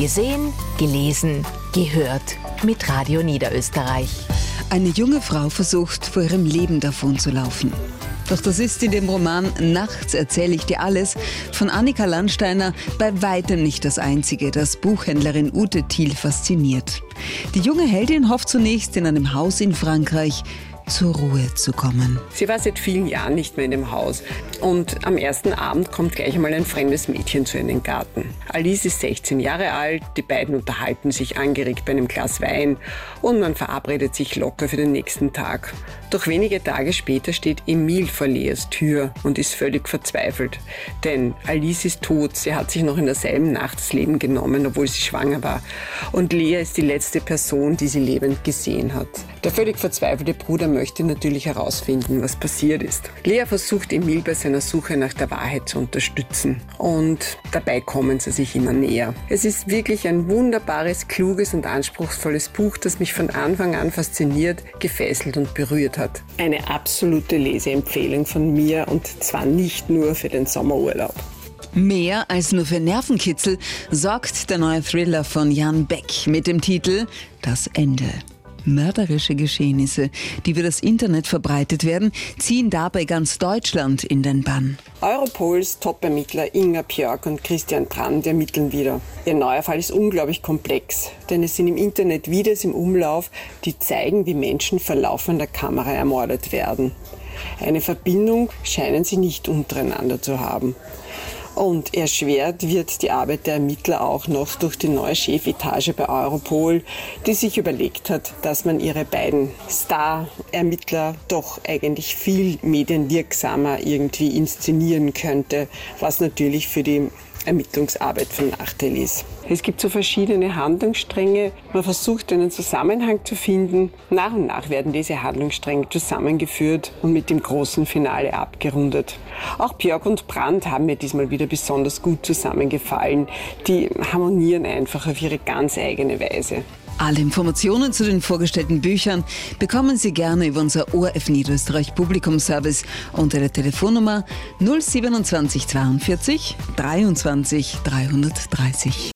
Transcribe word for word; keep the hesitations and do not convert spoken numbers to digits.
Gesehen, gelesen, gehört mit Radio Niederösterreich. Eine junge Frau versucht, vor ihrem Leben davonzulaufen. Doch das ist in dem Roman Nachts erzähle ich dir alles von Annika Landsteiner bei weitem nicht das Einzige, das Buchhändlerin Ute Thiel fasziniert. Die junge Heldin hofft zunächst, in einem Haus in Frankreich zur Ruhe zu kommen. Sie war seit vielen Jahren nicht mehr in dem Haus und am ersten Abend kommt gleich einmal ein fremdes Mädchen zu ihr in den Garten. Alice ist sechzehn Jahre alt, die beiden unterhalten sich angeregt bei einem Glas Wein und man verabredet sich locker für den nächsten Tag. Doch wenige Tage später steht Emile vor Leas Tür und ist völlig verzweifelt. Denn Alice ist tot, sie hat sich noch in derselben Nacht das Leben genommen, obwohl sie schwanger war. Und Lea ist die letzte Person, die sie lebend gesehen hat. Der völlig verzweifelte Bruder möchte natürlich herausfinden, was passiert ist. Lea versucht Emile bei seiner Suche nach der Wahrheit zu unterstützen. Und dabei kommen sie sich immer näher. Es ist wirklich ein wunderbares, kluges und anspruchsvolles Buch, das mich von Anfang an fasziniert, gefesselt und berührt hat. Eine absolute Leseempfehlung von mir und zwar nicht nur für den Sommerurlaub. Mehr als nur für Nervenkitzel sorgt der neue Thriller von Jan Beck mit dem Titel Das Ende. Mörderische Geschehnisse, die über das Internet verbreitet werden, ziehen dabei ganz Deutschland in den Bann. Europols Top-Ermittler Inga Björk und Christian Brand ermitteln wieder. Ihr neuer Fall ist unglaublich komplex, denn es sind im Internet Videos im Umlauf, die zeigen, wie Menschen vor laufender Kamera ermordet werden. Eine Verbindung scheinen sie nicht untereinander zu haben. Und erschwert wird die Arbeit der Ermittler auch noch durch die neue Chefetage bei Europol, die sich überlegt hat, dass man ihre beiden Star-Ermittler doch eigentlich viel medienwirksamer irgendwie inszenieren könnte, was natürlich für die Ermittlungsarbeit von Nachteil ist. Es gibt so verschiedene Handlungsstränge. Man versucht, einen Zusammenhang zu finden. Nach und nach werden diese Handlungsstränge zusammengeführt und mit dem großen Finale abgerundet. Auch Björk und Brandt haben mir diesmal wieder besonders gut zusammengefallen. Die harmonieren einfach auf ihre ganz eigene Weise. Alle Informationen zu den vorgestellten Büchern bekommen Sie gerne über unser O R F Niederösterreich Publikumsservice unter der Telefonnummer null siebenundzwanzig zweiundvierzig dreiundzwanzig dreihundertdreißig.